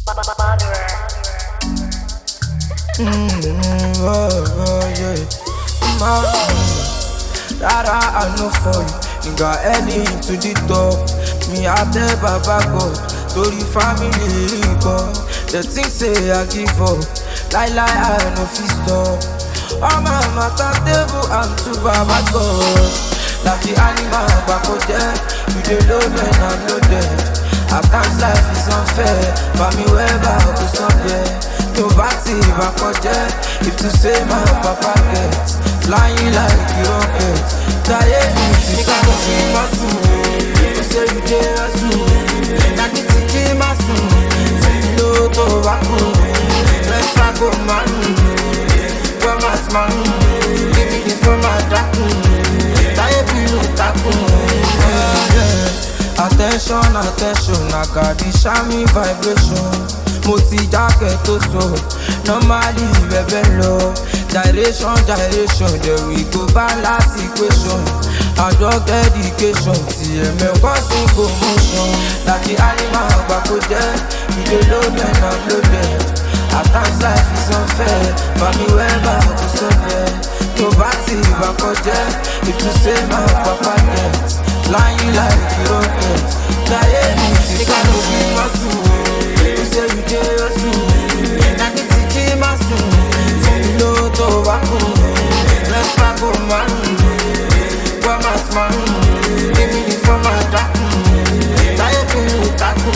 Yeah. Rara, I know for you. Nigga, heading to the top. Me, I tell Baba God. Story family, God. The things say I give up. Lie, I know fi stop. All my matter table, I'm to Baba God. Like the animal, back there. You dey load when I'm loaded. At times life is unfair. But me, where back to somewhere. No batty, back on jet. If to say my papa gets flying like a rocket. Tired, you can't see my soul. You say you dare soon. Now get to keep my soul. Say no to Baku. Let's back on my room. Come as my room. Give me this for my daku. Tired, you taku. Attention, I got the shiny vibration. Mo ti jákè tó so, normally bẹ̀bẹ̀ lọ. Direction, there we go balance equation. Adult dedication, ti ẹ̀mẹ̀kọ́ sí commotion. Like the animal àgbàkó jẹ́, we dey load and unloaded. At times life is unfair, mami wẹ́bà kò sọ́bẹ̀. Tó bá ti ìbàkọ́ jẹ́, if to say my papa get flying like a rocket. Láyé mi ti sáré bí wọ́n sùn. Say you dare soon. Now get to keep my soon. Say you know to Baku. Let's back on my room. Come as my room. Give me this for my daku. Tired to taku.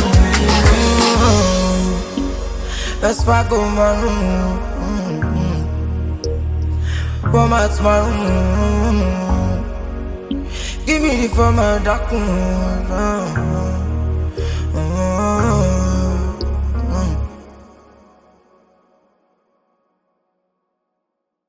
Let's back on my room. Come as my room. Give me this for my daku.